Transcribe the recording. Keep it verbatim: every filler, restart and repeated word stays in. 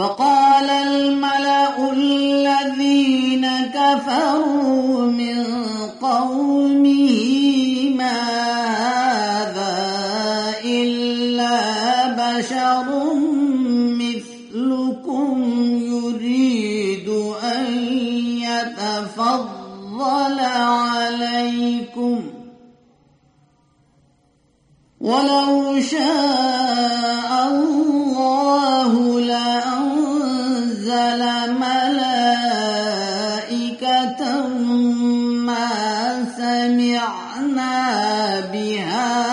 فقال الملأ الذين كفروا من قومه ما هذا إلا بشر مثلكم يريد أن يتفضل عليكم ولو شاء الله لأنزل ملائكة ما سمعنا بهذا